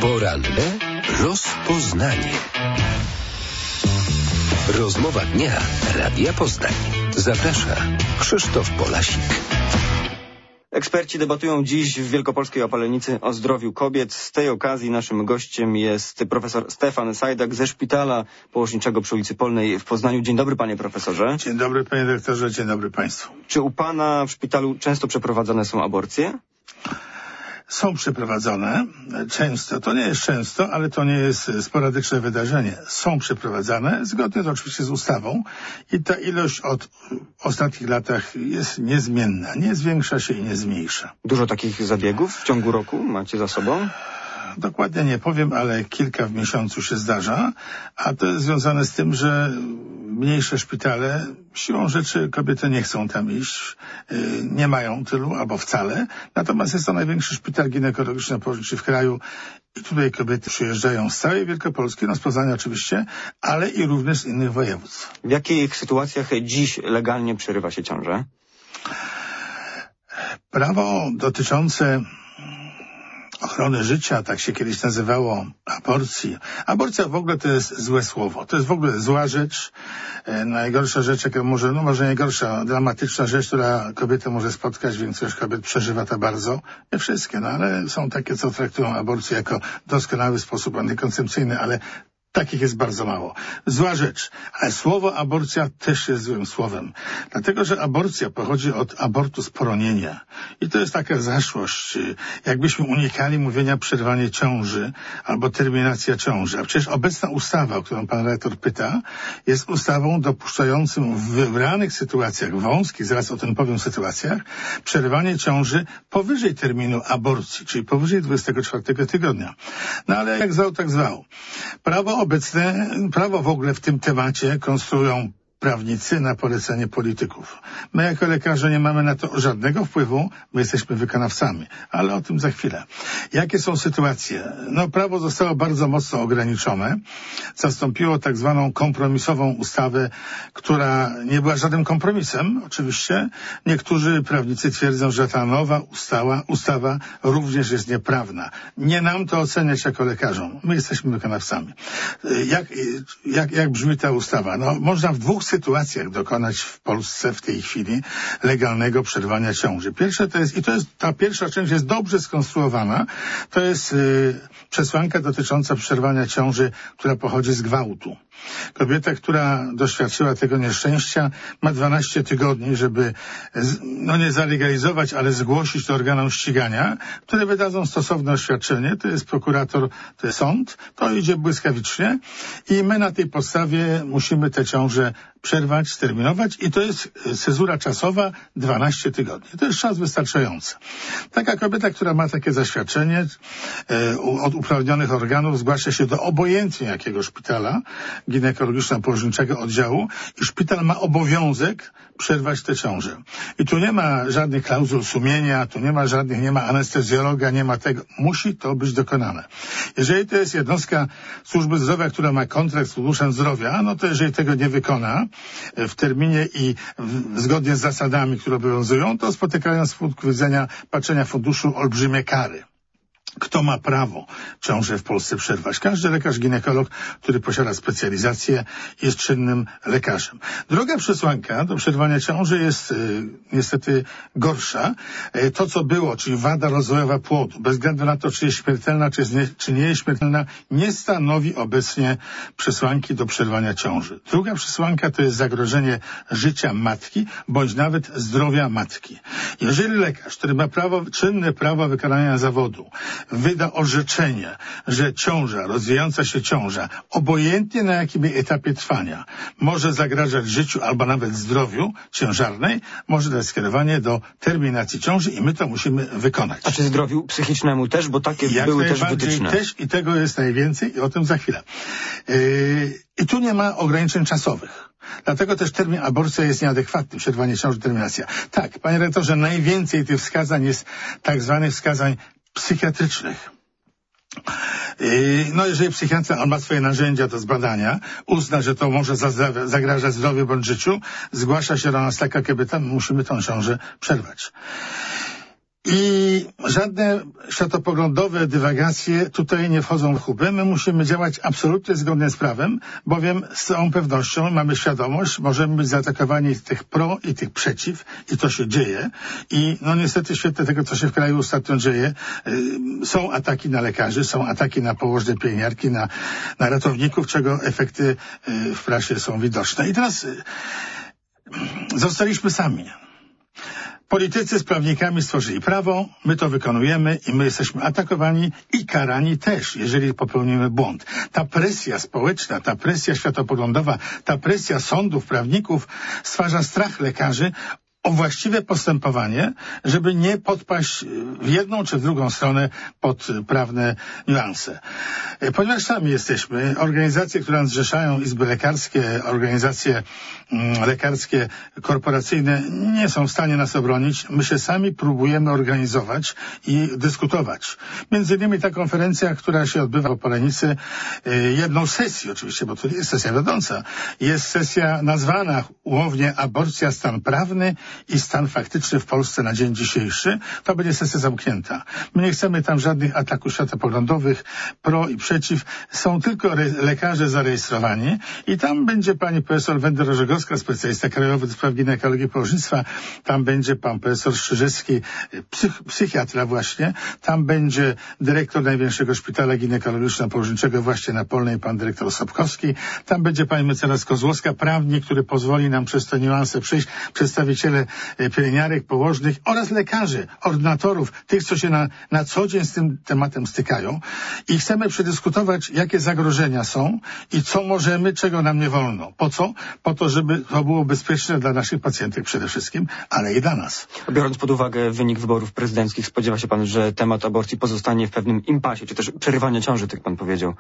Poranne rozpoznanie. Rozmowa dnia Radia Poznań. Zaprasza Krzysztof Polasik. Eksperci debatują dziś w Wielkopolskiej Opalenicy o zdrowiu kobiet. Z tej okazji naszym gościem jest profesor Stefan Sajdak ze Szpitala Położniczego przy ulicy Polnej w Poznaniu. Dzień dobry, panie profesorze. Dzień dobry, panie dyrektorze, dzień dobry państwu. Czy u pana w szpitalu często przeprowadzane są aborcje? Są przeprowadzone często, to nie jest często, ale to nie jest sporadyczne wydarzenie. Są przeprowadzane, zgodnie oczywiście z ustawą i ta ilość od ostatnich latach jest niezmienna. Nie zwiększa się i nie zmniejsza. Dużo takich zabiegów w ciągu roku macie za sobą? Dokładnie nie powiem, ale kilka w miesiącu się zdarza, a to jest związane z tym, że mniejsze szpitale, siłą rzeczy kobiety nie chcą tam iść, nie mają tylu albo wcale, natomiast jest to największy szpital ginekologiczno-położniczy w kraju i tutaj kobiety przyjeżdżają z całej Wielkopolski, no z Poznania oczywiście, ale i również z innych województw. W jakich sytuacjach dziś legalnie przerywa się ciążę? Prawo dotyczące ochrony życia, tak się kiedyś nazywało, aborcji. Aborcja w ogóle to jest złe słowo. To jest w ogóle zła rzecz. Najgorsza rzecz, jaka może nie gorsza, dramatyczna rzecz, która kobietę może spotkać. Większość kobiet przeżywa to bardzo. Nie wszystkie, no ale są takie, co traktują aborcję jako doskonały sposób antykoncepcyjny, ale takich jest bardzo mało. Zła rzecz. Ale słowo aborcja też jest złym słowem. Dlatego, że aborcja pochodzi od abortus poronienia. I to jest taka zaszłość. Jakbyśmy unikali mówienia przerwanie ciąży albo terminacja ciąży. A przecież obecna ustawa, o którą pan redaktor pyta, jest ustawą dopuszczającą w wybranych sytuacjach, wąskich, zaraz o tym powiem, sytuacjach, przerwanie ciąży powyżej terminu aborcji, czyli powyżej 24 tygodnia. No ale jak zwał, tak zwał. Prawo w ogóle w tym temacie konstruują prawnicy na polecenie polityków. My jako lekarze nie mamy na to żadnego wpływu, my jesteśmy wykonawcami, ale o tym za chwilę. Jakie są sytuacje? No prawo zostało bardzo mocno ograniczone. Zastąpiło tak zwaną kompromisową ustawę, która nie była żadnym kompromisem, oczywiście. Niektórzy prawnicy twierdzą, że ta nowa ustawa również jest nieprawna. Nie nam to oceniać jako lekarzom. My jesteśmy wykonawcami. Jak brzmi ta ustawa? No, można w dwóch sytuacjach dokonać w Polsce w tej chwili legalnego przerwania ciąży. Ta pierwsza część jest dobrze skonstruowana. To jest przesłanka dotycząca przerwania ciąży, która pochodzi z gwałtu. Kobieta, która doświadczyła tego nieszczęścia, ma 12 tygodni, żeby nie zalegalizować, ale zgłosić do organom ścigania, które wydadzą stosowne oświadczenie. To jest prokurator, to jest sąd. To idzie błyskawicznie i my na tej podstawie musimy tę ciążę przerwać, sterminować i to jest cezura czasowa 12 tygodni. To jest czas wystarczający. Taka kobieta, która ma takie zaświadczenie od uprawnionych organów, zgłasza się do obojętnie jakiego szpitala ginekologiczno-położniczego oddziału i szpital ma obowiązek przerwać tę ciążę. I tu nie ma żadnych klauzul sumienia, tu nie ma anestezjologa, nie ma tego. Musi to być dokonane. Jeżeli to jest jednostka służby zdrowia, która ma kontrakt z Funduszem Zdrowia, no to jeżeli tego nie wykona w terminie i zgodnie z zasadami, które obowiązują, to spotykają z punktu widzenia patrzenia funduszu olbrzymie kary. Kto ma prawo ciążę w Polsce przerwać? Każdy lekarz ginekolog, który posiada specjalizację, jest czynnym lekarzem. Druga przesłanka do przerwania ciąży jest niestety gorsza. To, co było, czyli wada rozwojowa płodu, bez względu na to, czy jest śmiertelna, czy nie jest śmiertelna, nie stanowi obecnie przesłanki do przerwania ciąży. Druga przesłanka to jest zagrożenie życia matki, bądź nawet zdrowia matki. Jeżeli lekarz, który ma czynne prawo wykonania zawodu, wyda orzeczenie, że ciąża, rozwijająca się ciąża, obojętnie na jakim etapie trwania, może zagrażać życiu albo nawet zdrowiu ciężarnej, może dać skierowanie do terminacji ciąży i my to musimy wykonać. A czy zdrowiu psychicznemu też? Bo takie były też wytyczne. Też i tego jest najwięcej i o tym za chwilę. I tu nie ma ograniczeń czasowych. Dlatego też termin aborcja jest nieadekwatny, przerwanie ciąży, terminacja. Tak, panie redaktorze, najwięcej tych wskazań jest tak zwanych wskazań psychiatrycznych. No jeżeli psychiatra, on ma swoje narzędzia do zbadania, uzna, że to może zagrażać zdrowiu bądź życiu, zgłasza się do nas taka kobieta, musimy tą ciążę przerwać. I żadne światopoglądowe dywagacje tutaj nie wchodzą w chubę. My musimy działać absolutnie zgodnie z prawem, bowiem z całą pewnością mamy świadomość, możemy być zaatakowani tych pro i tych przeciw i to się dzieje. I no niestety w świetle tego, co się w kraju ostatnio dzieje, są ataki na lekarzy, są ataki na położne pielęgniarki, na ratowników, czego efekty w prasie są widoczne. I teraz zostaliśmy sami. Politycy z prawnikami stworzyli prawo, my to wykonujemy i my jesteśmy atakowani i karani też, jeżeli popełnimy błąd. Ta presja społeczna, ta presja światopoglądowa, ta presja sądów, prawników stwarza strach lekarzy o właściwe postępowanie, żeby nie podpaść w jedną czy w drugą stronę pod prawne niuanse. Ponieważ sami jesteśmy, organizacje, które nas zrzeszają, izby lekarskie, organizacje lekarskie, korporacyjne, nie są w stanie nas obronić. My się sami próbujemy organizować i dyskutować. Między innymi ta konferencja, która się odbywa w Opolenicy, jedną z sesji oczywiście, bo to nie jest sesja wiodąca, jest sesja nazwana umownie aborcja, stan prawny i stan faktyczny w Polsce na dzień dzisiejszy. To będzie sesja zamknięta. My nie chcemy tam żadnych ataków światopoglądowych, pro i przeciw. Są tylko lekarze zarejestrowani i tam będzie pani profesor Węder-Rożegowska, specjalista krajowy do spraw ginekologii i położnictwa. Tam będzie pan profesor Strzyżewski, psychiatra właśnie. Tam będzie dyrektor największego szpitala ginekologiczno-położniczego właśnie na Polnej, pan dyrektor Sobkowski. Tam będzie pani mecenas Kozłowska, prawnik, który pozwoli nam przez te niuanse przejść, przedstawiciele pielęgniarek, położnych oraz lekarzy, ordynatorów, tych, co się na co dzień z tym tematem stykają. I chcemy przedyskutować, jakie zagrożenia są i co możemy, czego nam nie wolno. Po co? Po to, żeby to było bezpieczne dla naszych pacjentek przede wszystkim, ale i dla nas. Biorąc pod uwagę wynik wyborów prezydenckich, spodziewa się pan, że temat aborcji pozostanie w pewnym impasie, czy też przerywania ciąży, tak pan powiedział?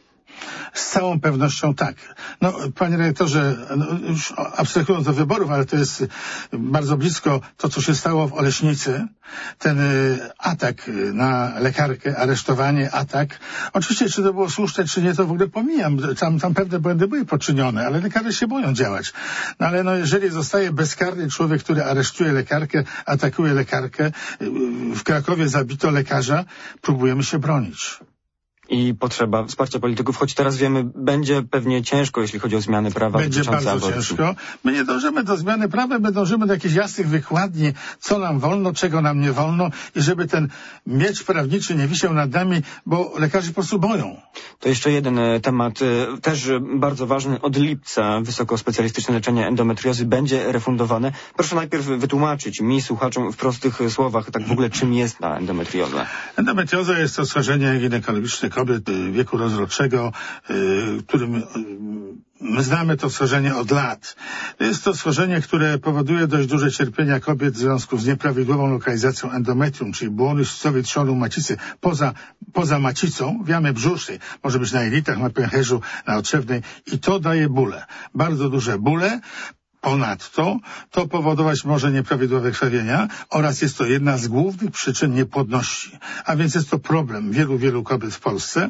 Z całą pewnością tak. No, panie redaktorze, już abstrahując do wyborów, ale to jest bardzo blisko to, co się stało w Oleśnicy. Ten atak na lekarkę, aresztowanie, atak. Oczywiście, czy to było słuszne, czy nie, to w ogóle pomijam. Tam pewne błędy były poczynione, ale lekarze się boją działać. No ale no, jeżeli zostaje bezkarny człowiek, który aresztuje lekarkę, atakuje lekarkę, w Krakowie zabito lekarza, próbujemy się bronić. I potrzeba wsparcia polityków, choć teraz wiemy, będzie pewnie ciężko, jeśli chodzi o zmiany prawa. Będzie bardzo ciężko. My nie dążymy do zmiany prawa, my dążymy do jakichś jasnych wykładni, co nam wolno, czego nam nie wolno i żeby ten miecz prawniczy nie wisiał nad nami, bo lekarze po prostu boją. To jeszcze jeden temat, też bardzo ważny. Od lipca wysokospecjalistyczne leczenie endometriozy będzie refundowane. Proszę najpierw wytłumaczyć mi, słuchaczom, w prostych słowach, tak w ogóle, czym jest ta endometrioza? Endometrioza jest to schorzenie ginekologiczne kobiet wieku rozrodczego, którym my znamy to schorzenie od lat. Jest to schorzenie, które powoduje dość duże cierpienia kobiet w związku z nieprawidłową lokalizacją endometrium, czyli błony szczytowej trzonu macicy poza macicą, w jamie brzusznej, może być na jelitach, na pęcherzu, na otrzewnej i to daje bóle. Bardzo duże bóle. Ponadto to powodować może nieprawidłowe krwawienia oraz jest to jedna z głównych przyczyn niepłodności. A więc jest to problem wielu kobiet w Polsce.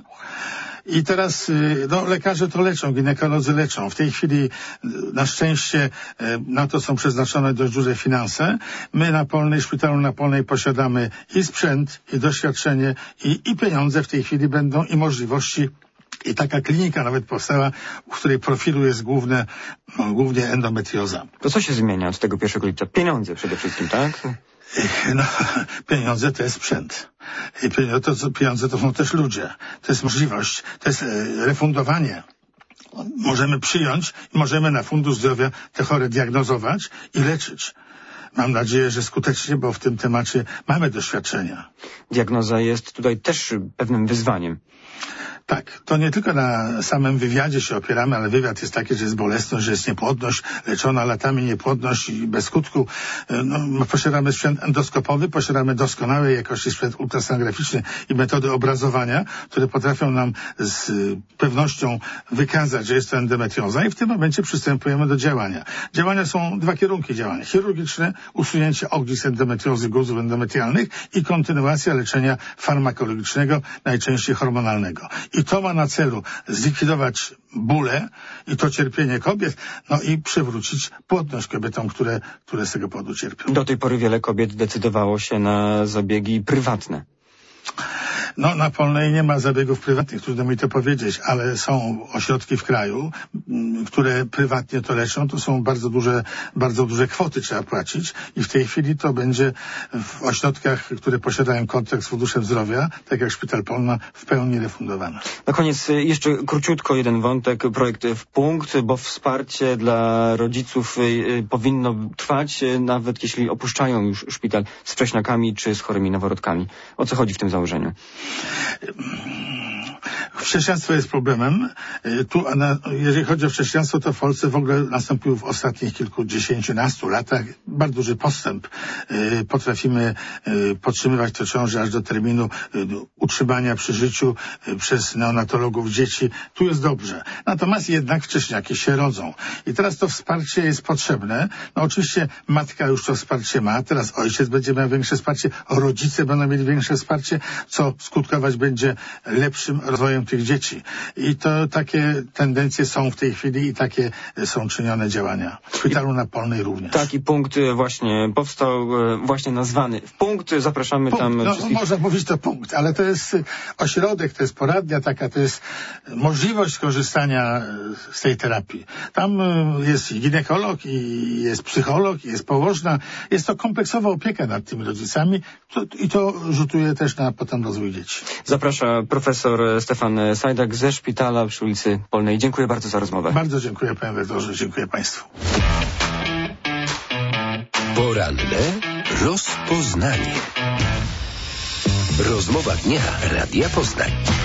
I teraz lekarze to leczą, ginekolodzy leczą. W tej chwili na szczęście na to są przeznaczone dość duże finanse. My na Polnej, szpitalu na Polnej posiadamy i sprzęt, i doświadczenie, i pieniądze w tej chwili będą, i możliwości. I taka klinika nawet powstała, w której profilu jest głównie endometrioza. To co się zmienia od tego 1 lipca? Pieniądze przede wszystkim, tak? No, pieniądze to jest sprzęt. I pieniądze to są też ludzie. To jest możliwość, to jest refundowanie. Możemy przyjąć i możemy na Fundusz Zdrowia te chore diagnozować i leczyć. Mam nadzieję, że skutecznie, bo w tym temacie mamy doświadczenia. Diagnoza jest tutaj też pewnym wyzwaniem. Tak, to nie tylko na samym wywiadzie się opieramy, ale wywiad jest taki, że jest bolesność, że jest niepłodność, leczona latami niepłodność i bez skutku. Posiadamy sprzęt endoskopowy, posiadamy doskonałej jakości sprzęt ultrasonograficzny i metody obrazowania, które potrafią nam z pewnością wykazać, że jest to endometrioza i w tym momencie przystępujemy do działania. Działania są dwa kierunki działania. Chirurgiczne, usunięcie ognisk endometriozy, guzów endometrialnych i kontynuacja leczenia farmakologicznego, najczęściej hormonalnego. I I to ma na celu zlikwidować bóle i to cierpienie kobiet, no i przywrócić płodność kobietom, które z tego powodu cierpią. Do tej pory wiele kobiet decydowało się na zabiegi prywatne. No, na Polnej nie ma zabiegów prywatnych, trudno mi to powiedzieć, ale są ośrodki w kraju, które prywatnie to leczą. To są bardzo duże kwoty trzeba płacić i w tej chwili to będzie w ośrodkach, które posiadają kontrakt z Funduszem Zdrowia, tak jak Szpital Polna, w pełni refundowane. Na koniec jeszcze króciutko jeden wątek, projekt W punkt, bo wsparcie dla rodziców powinno trwać, nawet jeśli opuszczają już szpital z wcześniakami czy z chorymi noworodkami. O co chodzi w tym założeniu? Wcześniactwo jest problemem. Jeżeli chodzi o wcześniactwo, to w Polsce w ogóle nastąpił w ostatnich kilkudziesięciu latach bardzo duży postęp. Potrafimy podtrzymywać te ciąże aż do terminu utrzymania przy życiu przez neonatologów dzieci. Tu jest dobrze. Natomiast jednak wcześniaki się rodzą. I teraz to wsparcie jest potrzebne. No oczywiście matka już to wsparcie ma. Teraz ojciec będzie miał większe wsparcie. Rodzice będą mieli większe wsparcie, co skutkować będzie lepszym rozwojem tych dzieci. I to takie tendencje są w tej chwili i takie są czynione działania. W Szpitalu na Polnej również. Taki punkt właśnie powstał, właśnie nazwany W punkt. Zapraszamy tam wszystkich. Można mówić to punkt, ale to jest ośrodek, to jest poradnia taka, to jest możliwość skorzystania z tej terapii. Tam jest ginekolog, i jest psycholog, i jest położna. Jest to kompleksowa opieka nad tymi rodzicami i to rzutuje też na potem rozwój dzieci. Zaprasza profesor Stefan Sajdak ze Szpitala przy ulicy Polnej. Dziękuję bardzo za rozmowę. Bardzo dziękuję, panie redaktorze. Dziękuję państwu. Poranne rozpoznanie. Rozmowa dnia Radia Poznań.